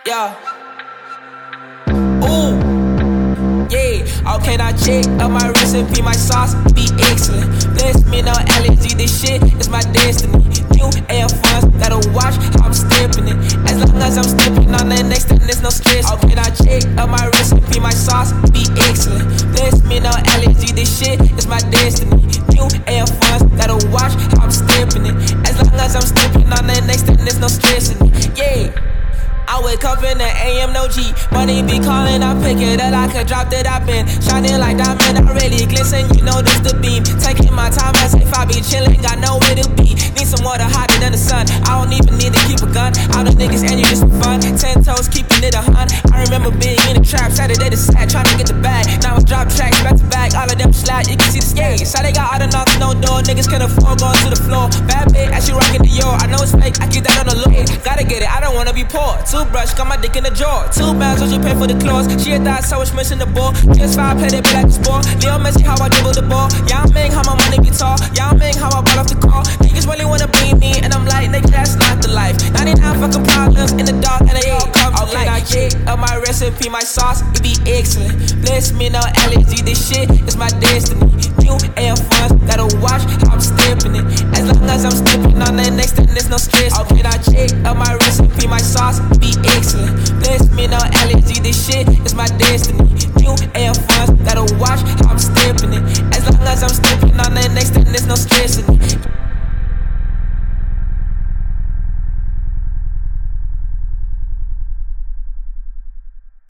Yeah. Ooh. Yeah. Okay, now check up my recipe, my sauce be excellent. Bless me, no allergy, this shit is my destiny. New Air Force, gotta watch how I'm stepping it. As long as I'm stepping on the next, then there's no stress. Okay, now check up my recipe, my sauce be excellent. Bless me, no allergy, this shit is my destiny. New Air Force, gotta watch how I'm stepping it. As long as I'm stepping on the next, then there's no stressing it. Yeah. I wake up in the AM, no G. Money be calling, I pick it up like a drop that I've been shining like diamond, I really glisten, you know this the beam. Taking my time as if I be chilling, got nowhere to be. Need some water hotter than the sun. I don't even need to keep a gun. All the niggas and you just for fun. 10 toes, keeping it 100. I remember being in the trap, Saturday to Sat, trying to get the bag. Now I drop tracks back to back, all of them slide, you can see the skate. So they got all the knocks, no door, niggas can't afford going to the floor. Bad bitch, as she rockin' the Dior, I know it's fake, I keep that on the low. Gotta get it, I don't wanna be poor. Toothbrush, got my dick in the drawer. 2 pounds, what you pay for the claws. She a thought, so it's missing the ball. Just 5, play that bitch like a sport. Leo Messi, how I dribble the ball. Y'all Ming, how my money be tall. Y'all Ming, how I ball off the call. Niggas really wanna be me, and I'm like, nigga, that's not the life. 99 fucking problems in the dark, and they all come to light. I check up my recipe, my sauce, it be excellent. Bless me, no allergy, this shit is my destiny. New Air Force, gotta watch how I'm stepping it. As long as I'm stepping on the next, then there's no stress. Okay, I check up my recipe, my sauce, it be excellent. Bless me, no allergy, this shit is my destiny. New Air Force, gotta watch how I'm stepping it. As long as I'm stepping on the next, then there's no stressing it.